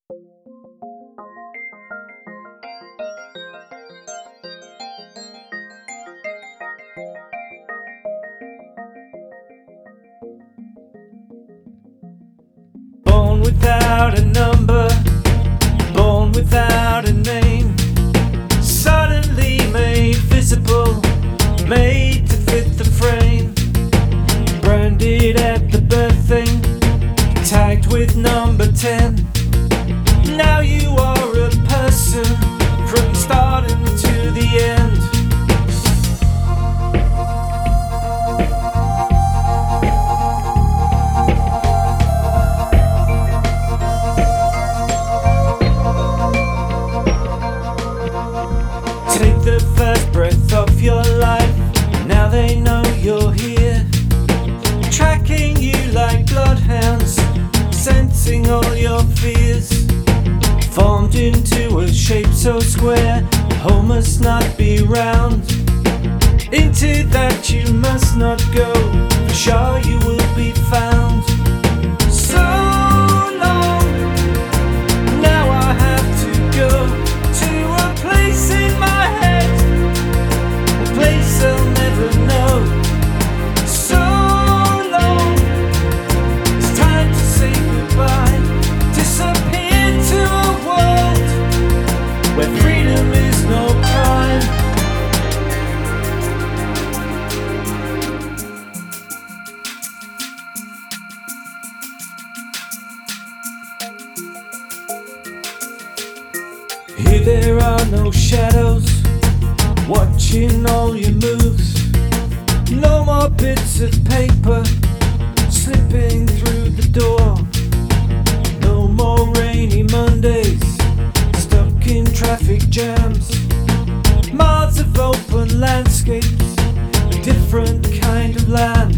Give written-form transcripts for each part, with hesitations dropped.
Born without a number, born without a name, suddenly made visible, made to fit the frame, branded at the birthing, tagged with number 10. Now you are a person from the start to the end. Take the first breath of your life, now they know you're here, tracking you like bloodhounds, sensing all your fears. Formed into a shape so square, home must not be round. Into that you must not go, for sure you will be found. So long, now I have to go to a place in my head, a place I'll never know. So long, it's time to say goodbye, disappear to a world where freedom is no crime. Here there are no shadows, watching all your moves. No more bits of paper slipping through the door. No more rainy Mondays, stuck in traffic jams. Miles of open landscapes, a different kind of land.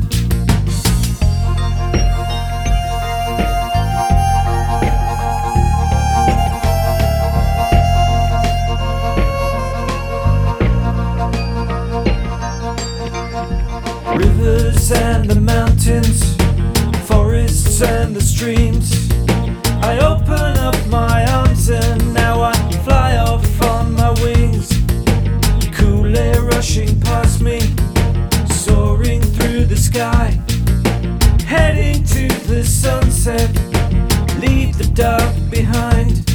Rivers and the mountains, forests and the streams. I open up my arms and now I fly off on my wings. Cool air rushing past me, soaring through the sky, heading to the sunset, leave the dark behind.